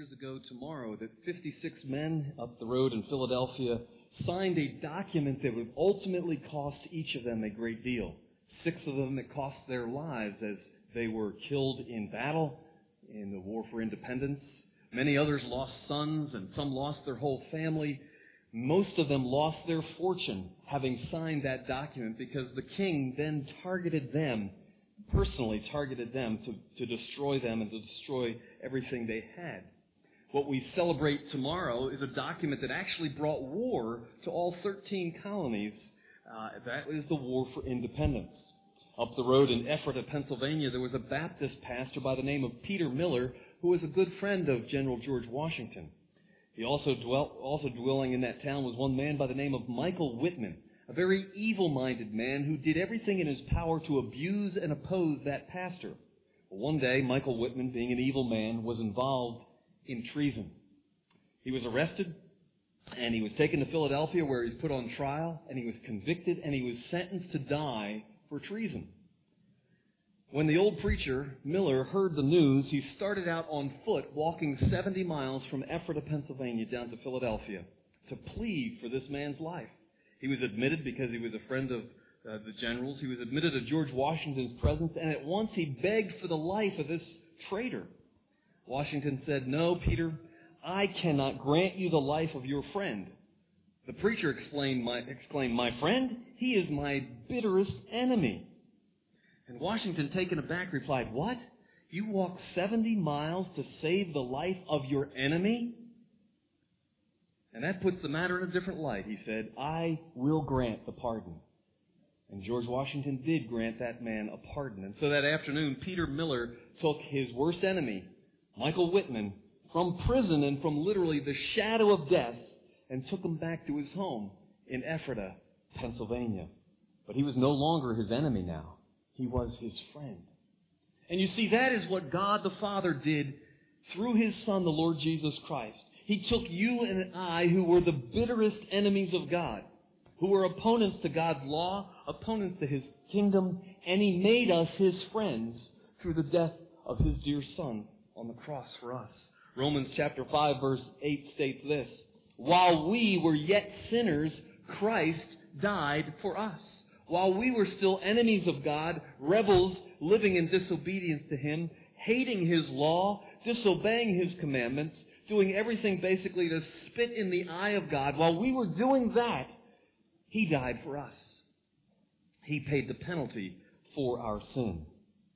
years ago tomorrow that 56 men up the road in Philadelphia signed a document that would ultimately cost each of them a great deal. 6 of them it cost their lives as they were killed in battle in the War for Independence. Many others lost sons, and some lost their whole family. Most of them lost their fortune having signed that document because the king then personally targeted them to destroy them and to destroy everything they had. What we celebrate tomorrow is a document that actually brought war to all 13 colonies. That is the War for Independence. Up the road in Ephrata, Pennsylvania, there was a Baptist pastor by the name of Peter Miller who was a good friend of General George Washington. He also dwelling in that town was one man by the name of Michael Whitman, a very evil-minded man who did everything in his power to abuse and oppose that pastor. Well, one day, Michael Whitman, being an evil man, was involved in treason. He was arrested, and he was taken to Philadelphia where he was put on trial, and he was convicted, and he was sentenced to die for treason. When the old preacher, Miller, heard the news, he started out on foot, walking 70 miles from Ephrata, Pennsylvania, down to Philadelphia to plead for this man's life. He was admitted because he was a friend of the generals. He was admitted to George Washington's presence, and at once he begged for the life of this traitor. Washington said, "No, Peter, I cannot grant you the life of your friend." The preacher exclaimed, "My friend? He is my bitterest enemy." And Washington, taken aback, replied, "What? You walked 70 miles to save the life of your enemy?" And that puts the matter in a different light. He said, "I will grant the pardon." And George Washington did grant that man a pardon. And so that afternoon, Peter Miller took his worst enemy, Michael Whitman, from prison and from literally the shadow of death, and took him back to his home in Ephrata, Pennsylvania. But he was no longer his enemy now. He was his friend. And you see, that is what God the Father did through His Son, the Lord Jesus Christ. He took you and I, who were the bitterest enemies of God, who were opponents to God's law, opponents to His kingdom, and He made us His friends through the death of His dear Son on the cross for us. Romans chapter 5, verse 8 states this: "While we were yet sinners, Christ died for us." While we were still enemies of God, rebels living in disobedience to Him, hating His law, disobeying His commandments, doing everything basically to spit in the eye of God, while we were doing that, He died for us. He paid the penalty for our sin.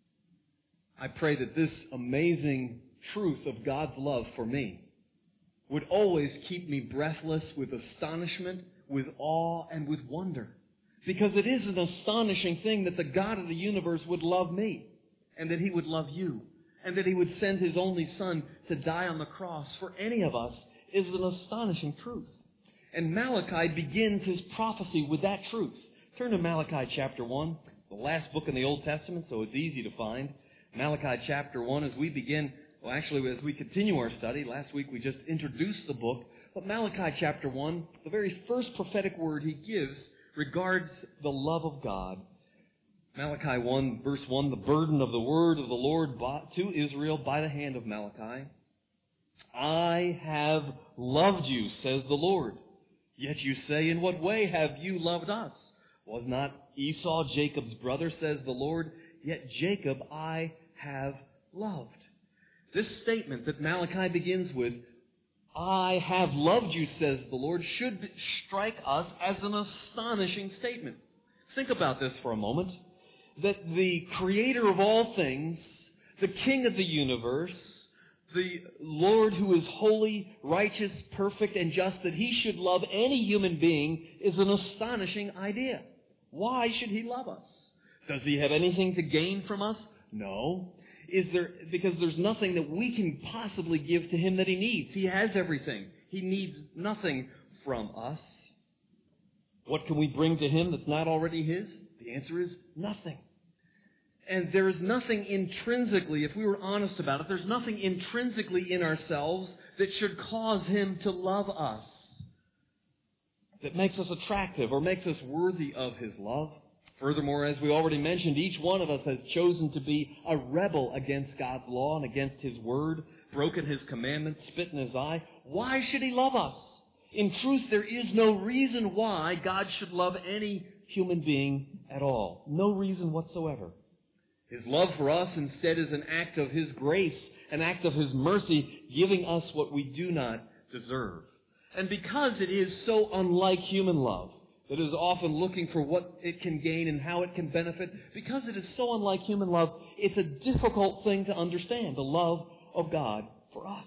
I pray that this amazing truth of God's love for me would always keep me breathless with astonishment, with awe, and with wonder. Because it is an astonishing thing that the God of the universe would love me, and that He would love you, and that He would send His only Son to die on the cross for any of us is an astonishing truth. And Malachi begins his prophecy with that truth. Turn to Malachi chapter 1, the last book in the Old Testament, so it's easy to find. Malachi chapter 1, as we continue our study. Last week we just introduced the book, but Malachi chapter 1, the very first prophetic word he gives regards the love of God. Malachi 1, verse 1, "The burden of the word of the Lord to Israel by the hand of Malachi. I have loved you, says the Lord. Yet you say, in what way have you loved us? Was not Esau Jacob's brother, says the Lord? Yet Jacob I have loved." This statement that Malachi begins with, "I have loved you, says the Lord," should strike us as an astonishing statement. Think about this for a moment. That the Creator of all things, the King of the universe, the Lord who is holy, righteous, perfect, and just, that He should love any human being is an astonishing idea. Why should He love us? Does He have anything to gain from us? No. Because there's nothing that we can possibly give to Him that He needs. He has everything. He needs nothing from us. What can we bring to Him that's not already His? The answer is nothing. And there is nothing intrinsically, if we were honest about it, there's nothing intrinsically in ourselves that should cause Him to love us, that makes us attractive or makes us worthy of His love. Furthermore, as we already mentioned, each one of us has chosen to be a rebel against God's law and against His Word. broken His commandments, spit in His eye, why should He love us? In truth, there is no reason why God should love any human being at all. No reason whatsoever. His love for us instead is an act of His grace, an act of His mercy, giving us what we do not deserve. And because it is so unlike human love, that is often looking for what it can gain and how it can benefit, because it is so unlike human love, it's a difficult thing to understand, the love of God for us.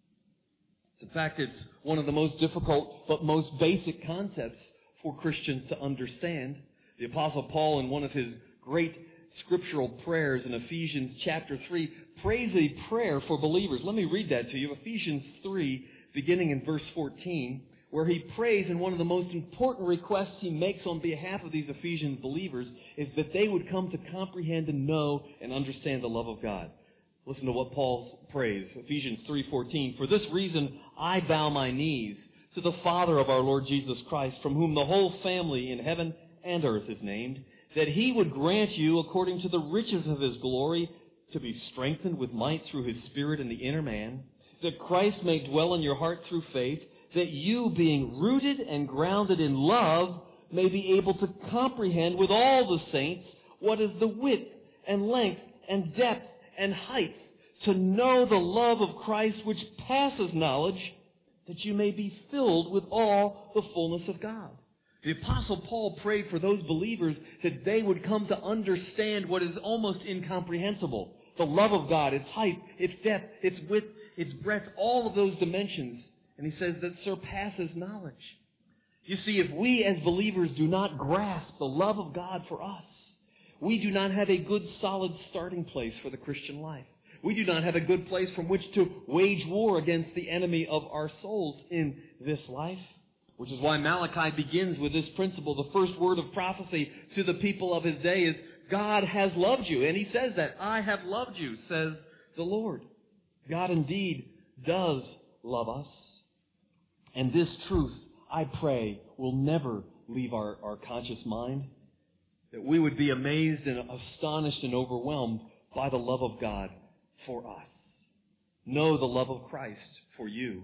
In fact, it's one of the most difficult but most basic concepts for Christians to understand. The Apostle Paul, in one of his great scriptural prayers in Ephesians chapter 3, prays a prayer for believers. Let me read that to you. Ephesians 3, beginning in verse 14, where he prays, and one of the most important requests he makes on behalf of these Ephesian believers is that they would come to comprehend and know and understand the love of God. Listen to what Paul prays, Ephesians 3:14. For this reason I bow my knees to the Father of our Lord Jesus Christ, from whom the whole family in heaven and earth is named, that He would grant you, according to the riches of His glory, to be strengthened with might through His Spirit in the inner man, that Christ may dwell in your heart through faith, that you, being rooted and grounded in love, may be able to comprehend with all the saints what is the width and length and depth and height, to know the love of Christ which passes knowledge, that you may be filled with all the fullness of God. The Apostle Paul prayed for those believers that they would come to understand what is almost incomprehensible. The love of God, its height, its depth, its width, its breadth, all of those dimensions. And he says that surpasses knowledge. You see, if we as believers do not grasp the love of God for us, we do not have a good solid starting place for the Christian life. We do not have a good place from which to wage war against the enemy of our souls in this life. Which is why Malachi begins with this principle. The first word of prophecy to the people of his day is, God has loved you. And he says that, I have loved you, says the Lord. God indeed does love us. And this truth, I pray, will never leave our conscious mind. That we would be amazed and astonished and overwhelmed by the love of God for us. Know the love of Christ for you.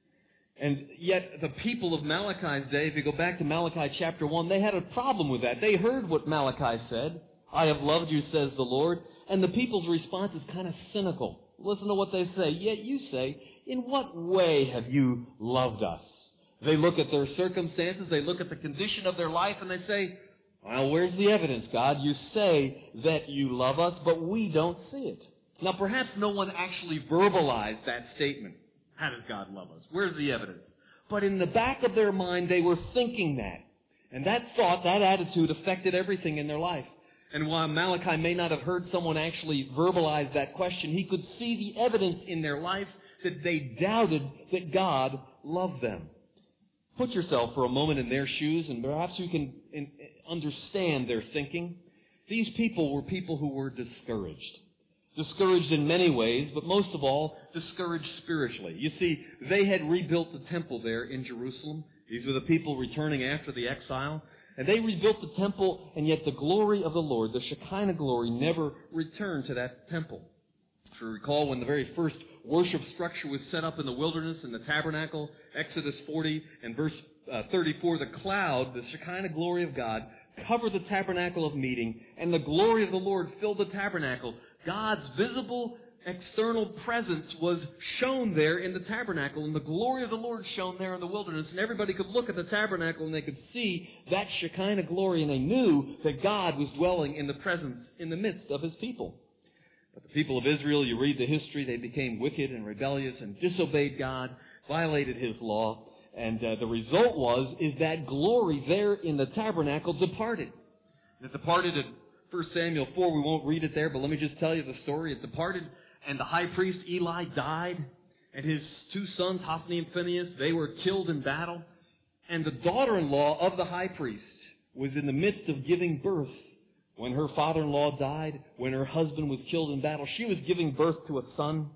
And yet the people of Malachi's day, if you go back to Malachi chapter 1, they had a problem with that. They heard what Malachi said, I have loved you, says the Lord. And the people's response is kind of cynical. Listen to what they say. Yet you say, in what way have you loved us? They look at their circumstances, they look at the condition of their life, and they say, well, where's the evidence, God? You say that you love us, but we don't see it. Now, perhaps no one actually verbalized that statement. How does God love us? Where's the evidence? But in the back of their mind, they were thinking that. And that thought, that attitude affected everything in their life. And while Malachi may not have heard someone actually verbalize that question, he could see the evidence in their life that they doubted that God loved them. Put yourself for a moment in their shoes, and perhaps you can understand their thinking. These people were people who were discouraged. Discouraged in many ways, but most of all, discouraged spiritually. You see, they had rebuilt the temple there in Jerusalem. These were the people returning after the exile. And they rebuilt the temple, and yet the glory of the Lord, the Shekinah glory, never returned to that temple. If you recall, when the very first worship structure was set up in the wilderness, in the tabernacle, Exodus 40 and verse 34, the cloud, the Shekinah glory of God, covered the tabernacle of meeting, and the glory of the Lord filled the tabernacle. God's visible external presence was shown there in the tabernacle, and the glory of the Lord shone there in the wilderness, and everybody could look at the tabernacle and they could see that Shekinah glory, and they knew that God was dwelling in the presence in the midst of His people. But the people of Israel, you read the history, they became wicked and rebellious and disobeyed God, violated His law, and the result is that glory there in the tabernacle departed. It departed at 1 Samuel 4, we won't read it there, but let me just tell you the story. It departed, and the high priest Eli died, and his two sons, Hophni and Phinehas, they were killed in battle. And the daughter-in-law of the high priest was in the midst of giving birth when her father-in-law died, when her husband was killed in battle. She was giving birth to a son.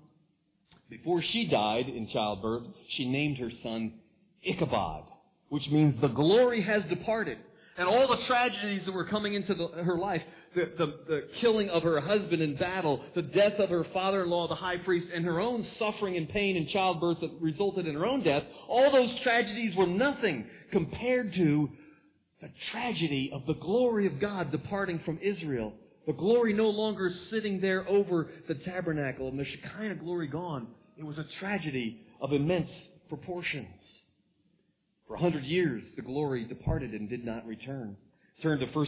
Before she died in childbirth, she named her son Ichabod, which means the glory has departed. And all the tragedies that were coming into her life, the killing of her husband in battle, the death of her father-in-law, the high priest, and her own suffering and pain in childbirth that resulted in her own death, all those tragedies were nothing compared to the tragedy of the glory of God departing from Israel. The glory no longer sitting there over the tabernacle and the Shekinah glory gone. It was a tragedy of immense proportions. For 100 years, the glory departed and did not return. Turn to 1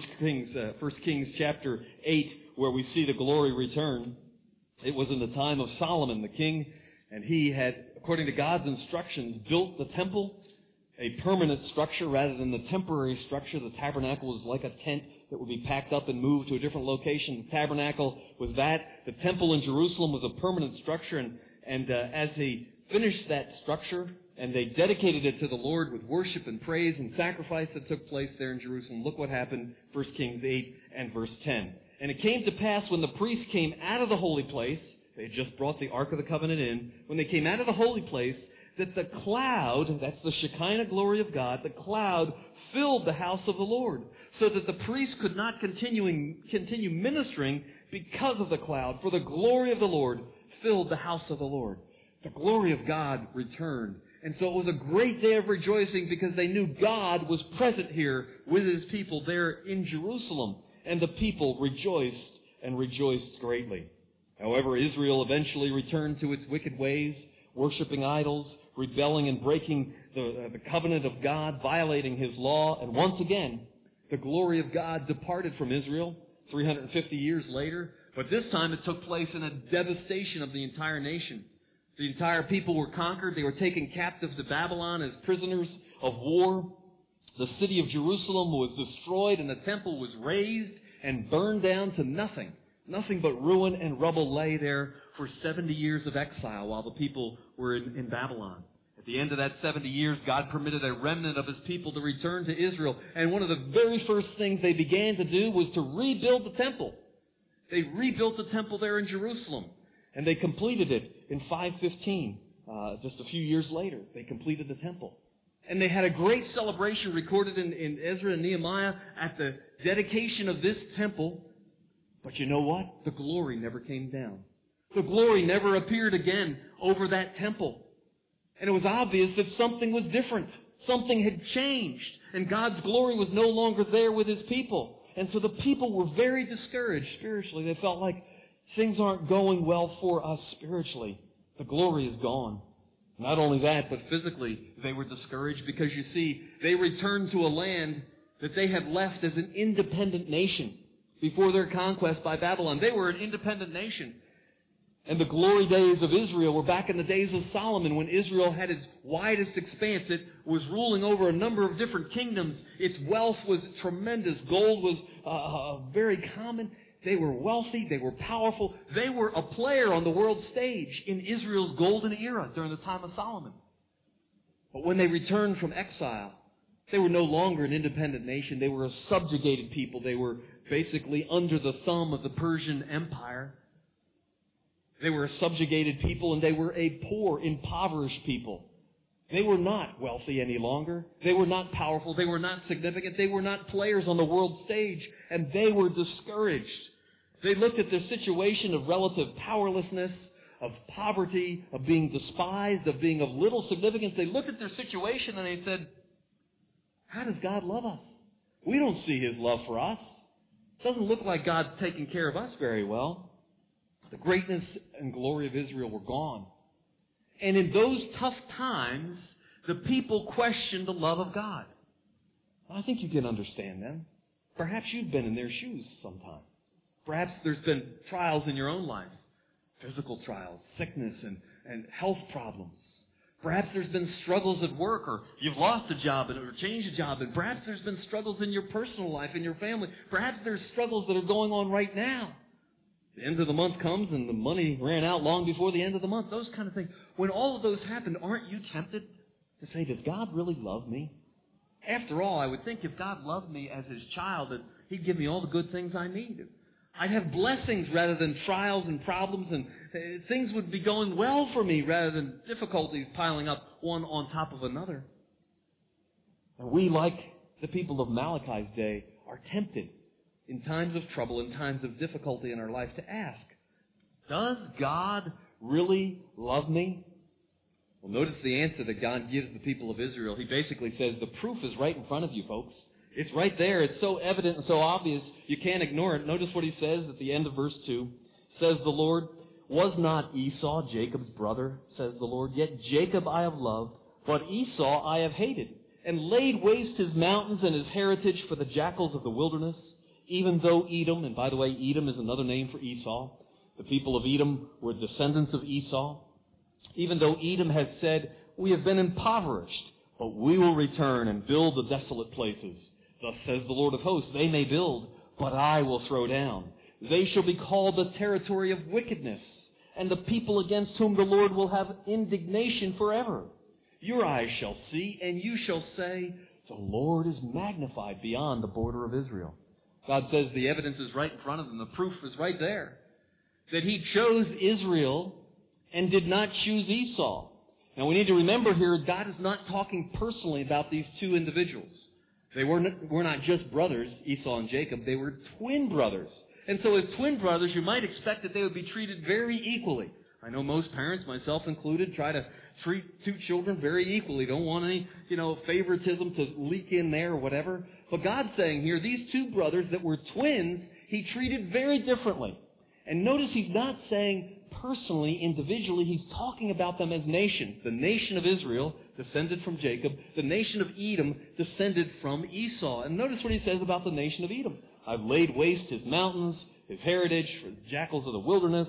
Kings chapter 8, where we see the glory return. It was in the time of Solomon, the king, and he had, according to God's instructions, built the temple, a permanent structure rather than the temporary structure. The tabernacle was like a tent that would be packed up and moved to a different location. The tabernacle was that. The temple in Jerusalem was a permanent structure, and as he finished that structure, and they dedicated it to the Lord with worship and praise and sacrifice that took place there in Jerusalem. Look what happened, 1 Kings 8 and verse 10. And it came to pass when the priests came out of the holy place, they had just brought the Ark of the Covenant in, when they came out of the holy place, that the cloud, that's the Shekinah glory of God, the cloud filled the house of the Lord, so that the priests could not continue ministering because of the cloud, for the glory of the Lord filled the house of the Lord. The glory of God returned. And so it was a great day of rejoicing because they knew God was present here with His people there in Jerusalem. And the people rejoiced and rejoiced greatly. However, Israel eventually returned to its wicked ways, worshiping idols, rebelling and breaking the covenant of God, violating His law. And once again, the glory of God departed from Israel 350 years later. But this time it took place in a devastation of the entire nation. The entire people were conquered. They were taken captive to Babylon as prisoners of war. The city of Jerusalem was destroyed and the temple was razed and burned down to nothing. Nothing but ruin and rubble lay there for 70 years of exile while the people were in Babylon. At the end of that 70 years, God permitted a remnant of His people to return to Israel. And one of the very first things they began to do was to rebuild the temple. They rebuilt the temple there in Jerusalem. And they completed it in 515, just a few years later. They completed the temple. And they had a great celebration recorded in Ezra and Nehemiah at the dedication of this temple. But you know what? The glory never came down. The glory never appeared again over that temple. And it was obvious that something was different. Something had changed. And God's glory was no longer there with His people. And so the people were very discouraged spiritually. They felt like things aren't going well for us spiritually. The glory is gone. Not only that, but physically they were discouraged because, you see, they returned to a land that they had left as an independent nation before their conquest by Babylon. They were an independent nation. And the glory days of Israel were back in the days of Solomon, when Israel had its widest expanse. It was ruling over a number of different kingdoms. Its wealth was tremendous. Gold was very common. They were wealthy. They were powerful. They were a player on the world stage in Israel's golden era during the time of Solomon. But when they returned from exile, they were no longer an independent nation. They were a subjugated people. They were basically under the thumb of the Persian Empire. They were a subjugated people, and they were a poor, impoverished people. They were not wealthy any longer. They were not powerful. They were not significant. They were not players on the world stage, and they were discouraged. They looked at their situation of relative powerlessness, of poverty, of being despised, of being of little significance. They looked at their situation and they said, how does God love us? We don't see His love for us. It doesn't look like God's taking care of us very well. The greatness and glory of Israel were gone. And in those tough times, the people questioned the love of God. I think you can understand them. Perhaps you've been in their shoes sometime. Perhaps there's been trials in your own life. Physical trials, sickness, and health problems. Perhaps there's been struggles at work, or you've lost a job or changed a job, and perhaps there's been struggles in your personal life, in your family. Perhaps there's struggles that are going on right now. The end of the month comes and the money ran out long before the end of the month. Those kind of things. When all of those happen, aren't you tempted to say, does God really love me? After all, I would think if God loved me as His child, that He'd give me all the good things I need. I'd have blessings rather than trials and problems, and things would be going well for me rather than difficulties piling up one on top of another. And we, like the people of Malachi's day, are tempted in times of trouble, in times of difficulty in our life, to ask, does God really love me? Well, notice the answer that God gives the people of Israel. He basically says, the proof is right in front of you, folks. It's right there. It's so evident and so obvious, you can't ignore it. Notice what he says at the end of verse 2. Says the Lord, was not Esau Jacob's brother, says the Lord? Yet Jacob I have loved, but Esau I have hated, and laid waste his mountains and his heritage for the jackals of the wilderness, even though Edom, and by the way, Edom is another name for Esau. The people of Edom were descendants of Esau. Even though Edom has said, we have been impoverished, but we will return and build the desolate places. Thus says the Lord of hosts, they may build, but I will throw down. They shall be called the territory of wickedness, and the people against whom the Lord will have indignation forever. Your eyes shall see, and you shall say, the Lord is magnified beyond the border of Israel. God says the evidence is right in front of them. The proof is right there. That He chose Israel and did not choose Esau. Now we need to remember here, God is not talking personally about these two individuals. They were not just brothers, Esau and Jacob. They were twin brothers. And so as twin brothers, you might expect that they would be treated very equally. I know most parents, myself included, try to treat two children very equally. Don't want any, favoritism to leak in there or whatever. But God's saying here, these two brothers that were twins, He treated very differently. And notice He's not saying personally, individually, He's talking about them as nations. The nation of Israel, descended from Jacob. The nation of Edom, descended from Esau. And notice what He says about the nation of Edom. I've laid waste his mountains, his heritage, for the jackals of the wilderness.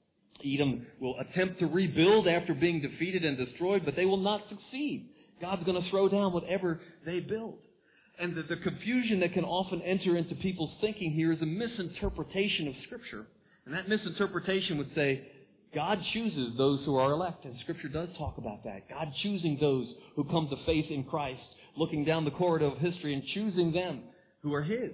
Edom will attempt to rebuild after being defeated and destroyed, but they will not succeed. God's going to throw down whatever they build. And the confusion that can often enter into people's thinking here is a misinterpretation of Scripture. And that misinterpretation would say, God chooses those who are elect. And Scripture does talk about that. God choosing those who come to faith in Christ, looking down the corridor of history and choosing them who are His.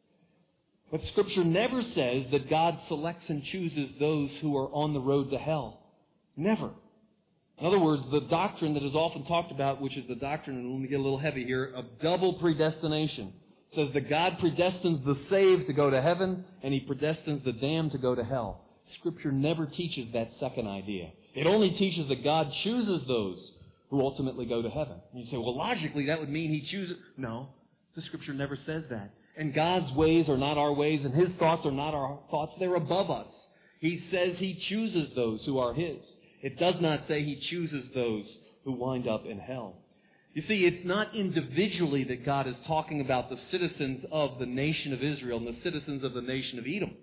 But Scripture never says that God selects and chooses those who are on the road to hell. Never. In other words, the doctrine that is often talked about, which is the doctrine, and let me get a little heavy here, of double predestination, says that God predestines the saved to go to heaven, and He predestines the damned to go to hell. Scripture never teaches that second idea. It only teaches that God chooses those who ultimately go to heaven. And you say, well, logically, that would mean He chooses. No, the Scripture never says that. And God's ways are not our ways, and His thoughts are not our thoughts. They're above us. He says He chooses those who are His. It does not say He chooses those who wind up in hell. You see, it's not individually that God is talking about the citizens of the nation of Israel and the citizens of the nation of Edom.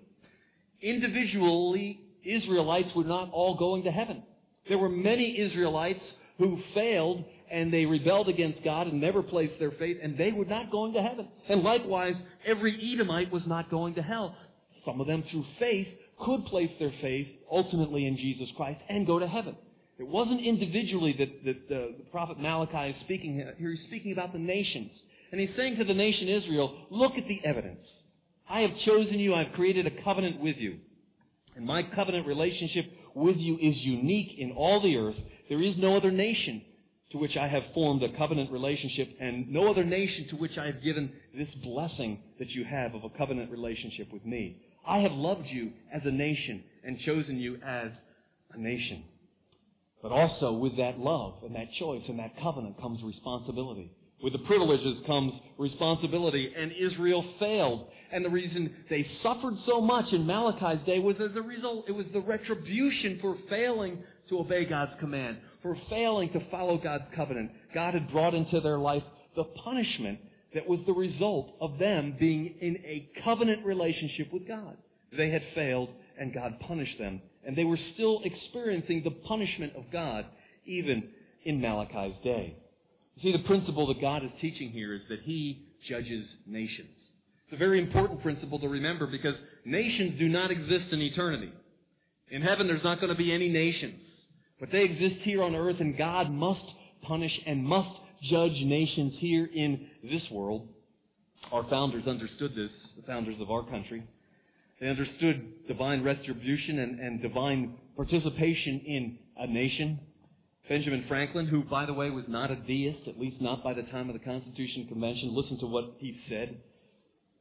Individually, Israelites were not all going to heaven. There were many Israelites who failed and they rebelled against God and never placed their faith, and they were not going to heaven. And likewise, every Edomite was not going to hell. Some of them, through faith, could place their faith ultimately in Jesus Christ and go to heaven. It wasn't individually that the prophet Malachi is speaking here. He's speaking about the nations. And he's saying to the nation Israel, look at the evidence. I have chosen you. I've created a covenant with you. And my covenant relationship with you is unique in all the earth. There is no other nation to which I have formed a covenant relationship, and no other nation to which I have given this blessing that you have of a covenant relationship with me. I have loved you as a nation and chosen you as a nation. But also with that love and that choice and that covenant comes responsibility. With the privileges comes responsibility, and Israel failed. And the reason they suffered so much in Malachi's day was as a result, it was the retribution for failing to obey God's command, for failing to follow God's covenant. God had brought into their life the punishment that was the result of them being in a covenant relationship with God. They had failed, and God punished them. And they were still experiencing the punishment of God, even in Malachi's day. You see, the principle that God is teaching here is that He judges nations. It's a very important principle to remember because nations do not exist in eternity. In heaven, there's not going to be any nations. But they exist here on earth, and God must punish and must judge nations here in this world. Our founders understood this, the founders of our country. They understood divine retribution and divine participation in a nation. Benjamin Franklin, who, by the way, was not a deist, at least not by the time of the Constitution Convention, listen to what he said.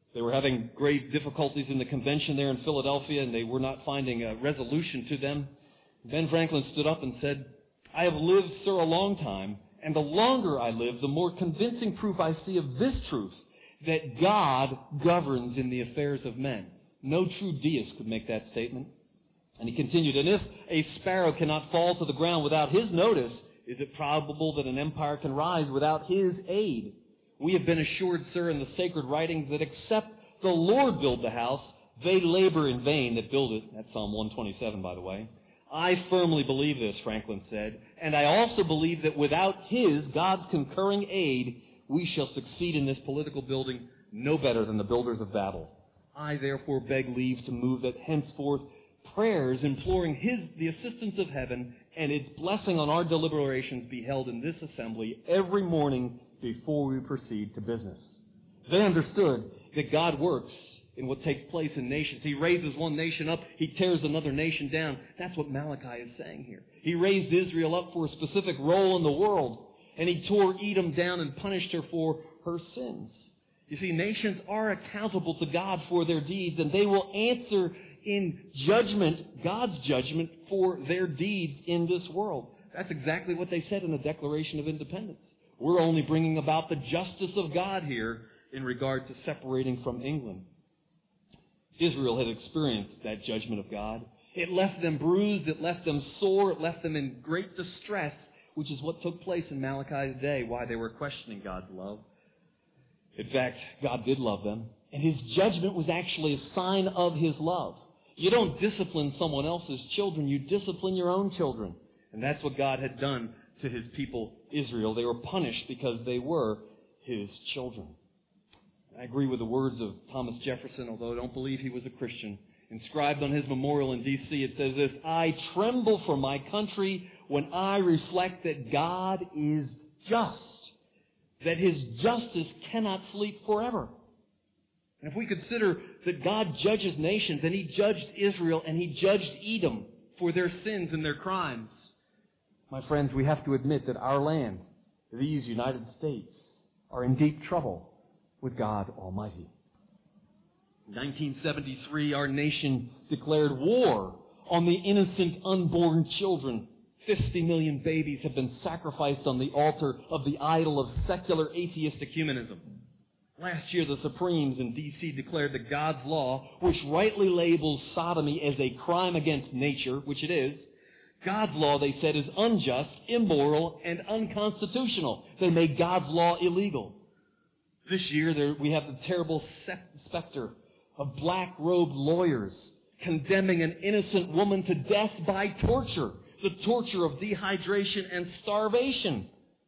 They were having grave difficulties in the convention there in Philadelphia, and they were not finding a resolution to them. Ben Franklin stood up and said, "I have lived, sir, a long time, and the longer I live, the more convincing proof I see of this truth, that God governs in the affairs of men." No true deist could make that statement. And he continued, "And if a sparrow cannot fall to the ground without his notice, is it probable that an empire can rise without his aid? We have been assured, sir, in the sacred writings that except the Lord build the house, they labor in vain that build it." That's Psalm 127, by the way. "I firmly believe this," Franklin said, "and I also believe that without his, God's concurring aid, we shall succeed in this political building no better than the builders of Babel. I therefore beg leave to move that henceforth prayers imploring the assistance of heaven and its blessing on our deliberations be held in this assembly every morning before we proceed to business." They understood that God works in what takes place in nations. He raises one nation up, He tears another nation down. That's what Malachi is saying here. He raised Israel up for a specific role in the world, and He tore Edom down and punished her for her sins. You see, nations are accountable to God for their deeds, and they will answer in judgment, God's judgment, for their deeds in this world. That's exactly what they said in the Declaration of Independence. We're only bringing about the justice of God here in regard to separating from England. Israel had experienced that judgment of God. It left them bruised, it left them sore, it left them in great distress, which is what took place in Malachi's day, why they were questioning God's love. In fact, God did love them, and His judgment was actually a sign of His love. You don't discipline someone else's children, you discipline your own children. And that's what God had done to His people, Israel. They were punished because they were His children. I agree with the words of Thomas Jefferson, although I don't believe he was a Christian. Inscribed on his memorial in D.C., it says this: "I tremble for my country when I reflect that God is just, that His justice cannot sleep forever." And if we consider that God judges nations, and He judged Israel, and He judged Edom for their sins and their crimes, my friends, we have to admit that our land, these United States, are in deep trouble with God Almighty. In 1973, our nation declared war on the innocent unborn children. 50 million babies have been sacrificed on the altar of the idol of secular atheistic humanism. Last year, the Supremes in D.C. declared that God's law, which rightly labels sodomy as a crime against nature, which it is, God's law, they said, is unjust, immoral, and unconstitutional. They made God's law illegal. This year, we have the terrible specter of black-robed lawyers condemning an innocent woman to death by torture, the torture of dehydration and starvation.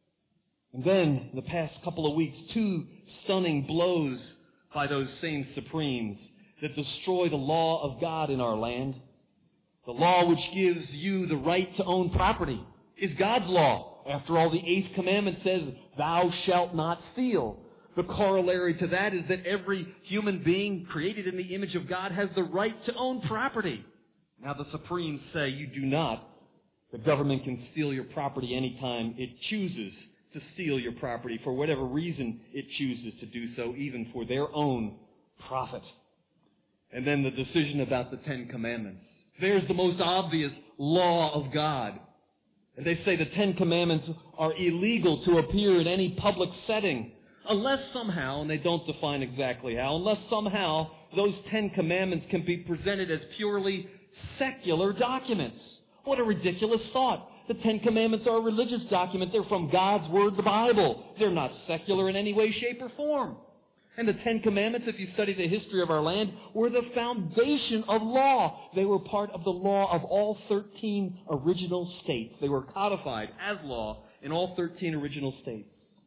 And then, in the past couple of weeks, two stunning blows by those same Supremes that destroy the law of God in our land. The law which gives you the right to own property is God's law. After all, the 8th commandment says, "Thou shalt not steal." The corollary to that is that every human being created in the image of God has the right to own property. Now the Supremes say you do not. The government can steal your property anytime it chooses to steal your property for whatever reason it chooses to do so, even for their own profit. And then the decision about the 10 Commandments. There's the most obvious law of God. And they say the 10 Commandments are illegal to appear in any public setting unless somehow, and they don't define exactly how, unless somehow those 10 Commandments can be presented as purely secular documents. What a ridiculous thought. The 10 Commandments are a religious document. They're from God's Word, the Bible. They're not secular in any way, shape, or form. And the 10 Commandments, if you study the history of our land, were the foundation of law. They were part of the law of all 13 original states. They were codified as law in all 13 original states.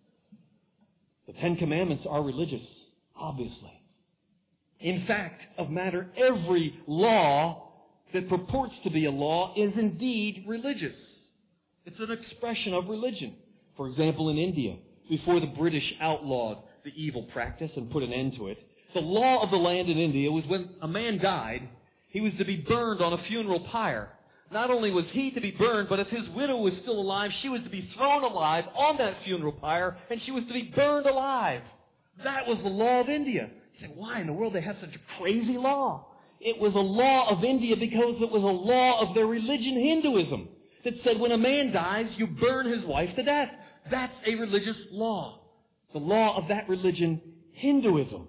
The 10 Commandments are religious, obviously. In fact, of matter, every law that purports to be a law is indeed religious. It's an expression of religion. For example, in India, before the British outlawed the evil practice and put an end to it, the law of the land in India was when a man died, he was to be burned on a funeral pyre. Not only was he to be burned, but if his widow was still alive, she was to be thrown alive on that funeral pyre, and she was to be burned alive. That was the law of India. You say, why in the world they have such a crazy law? It was a law of India because it was a law of their religion, Hinduism, that said when a man dies, you burn his wife to death. That's a religious law. The law of that religion, Hinduism.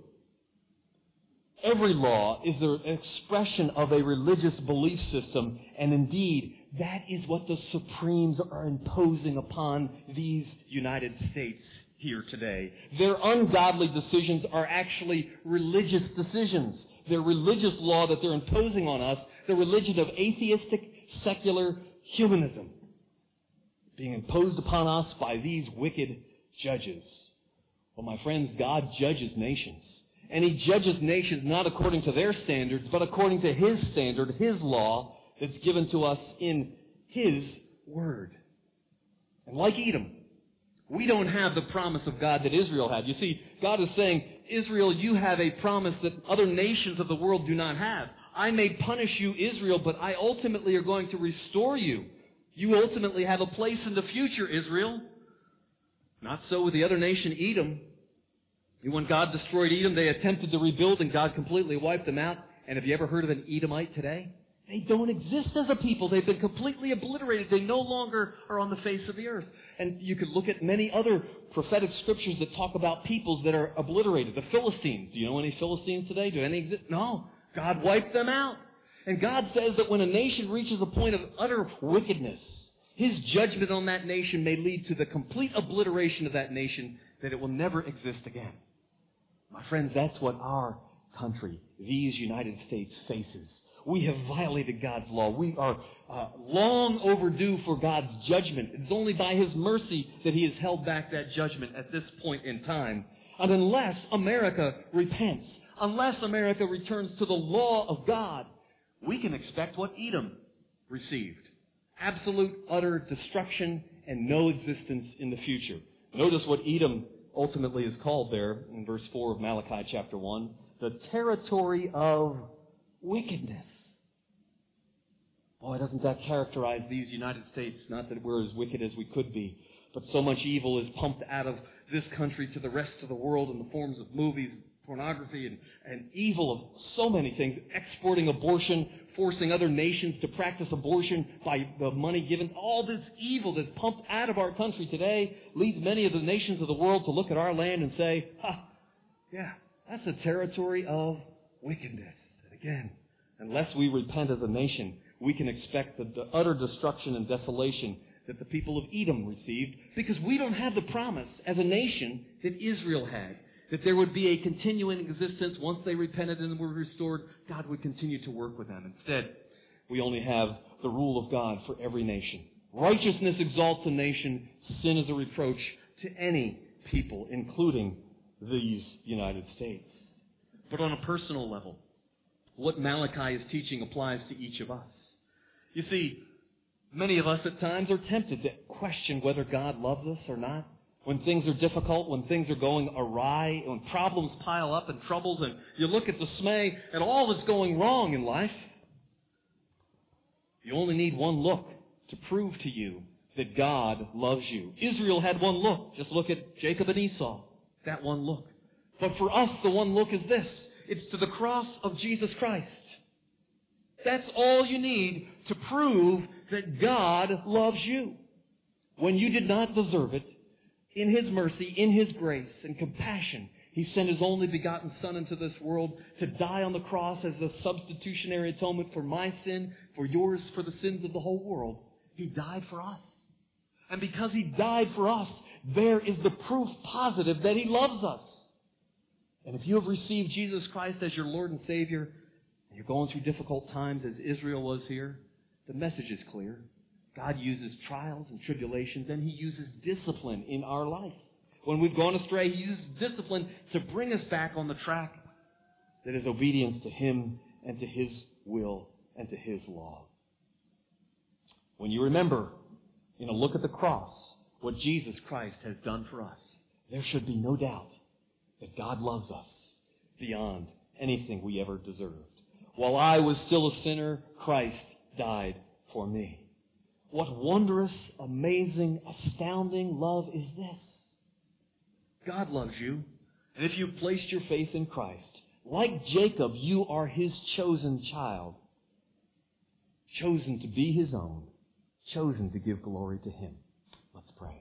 Every law is an expression of a religious belief system, and indeed, that is what the Supremes are imposing upon these United States here today. Their ungodly decisions are actually religious decisions. Their religious law that they're imposing on us, the religion of atheistic, secular humanism, being imposed upon us by these wicked judges. Well, my friends, God judges nations. And He judges nations not according to their standards, but according to His standard, His law, that's given to us in His Word. And like Edom, we don't have the promise of God that Israel had. You see, God is saying, Israel, you have a promise that other nations of the world do not have. I may punish you, Israel, but I ultimately are going to restore you. You ultimately have a place in the future, Israel. Not so with the other nation, Edom. When God destroyed Edom, they attempted to rebuild, and God completely wiped them out. And have you ever heard of an Edomite today? They don't exist as a people. They've been completely obliterated. They no longer are on the face of the earth. And you could look at many other prophetic scriptures that talk about peoples that are obliterated. The Philistines. Do you know any Philistines today? Do any exist? No. God wiped them out. And God says that when a nation reaches a point of utter wickedness, His judgment on that nation may lead to the complete obliteration of that nation, that it will never exist again. My friends, that's what our country, these United States, faces. We have violated God's law. We are long overdue for God's judgment. It's only by His mercy that He has held back that judgment at this point in time. And unless America repents, unless America returns to the law of God, we can expect what Edom received. Absolute, utter destruction and no existence in the future. Notice what Edom ultimately is called there in verse 4 of Malachi chapter 1. The territory of wickedness. Boy, doesn't that characterize these United States? Not that we're as wicked as we could be, but so much evil is pumped out of this country to the rest of the world in the forms of movies, pornography, and evil of so many things. Exporting abortion, forcing other nations to practice abortion by the money given. All this evil that's pumped out of our country today leads many of the nations of the world to look at our land and say, yeah, that's a territory of wickedness. And again, unless we repent as a nation, we can expect the utter destruction and desolation that the people of Edom received, because we don't have the promise as a nation that Israel had, that there would be a continuing existence. Once they repented and were restored, God would continue to work with them. Instead, we only have the rule of God for every nation. Righteousness exalts a nation. Sin is a reproach to any people, including these United States. But on a personal level, what Malachi is teaching applies to each of us. You see, many of us at times are tempted to question whether God loves us or not. When things are difficult, when things are going awry, when problems pile up and troubles, and you look at dismay at all that's going wrong in life, you only need one look to prove to you that God loves you. Israel had one look. Just look at Jacob and Esau. That one look. But for us, the one look is this. It's to the cross of Jesus Christ. That's all you need to prove that God loves you. When you did not deserve it, in His mercy, in His grace and compassion, He sent His only begotten Son into this world to die on the cross as a substitutionary atonement for my sin, for yours, for the sins of the whole world. He died for us. And because He died for us, there is the proof positive that He loves us. And if you have received Jesus Christ as your Lord and Savior, and you're going through difficult times as Israel was here, the message is clear. God uses trials and tribulations, and He uses discipline in our life. When we've gone astray, He uses discipline to bring us back on the track that is obedience to Him and to His will and to His law. When you remember, in a look at the cross, what Jesus Christ has done for us, there should be no doubt that God loves us beyond anything we ever deserved. While I was still a sinner, Christ died for me. What wondrous, amazing, astounding love is this? God loves you, and if you've placed your faith in Christ, Like Jacob, you are His chosen child, chosen to be His own, chosen to give glory to Him. Let's pray.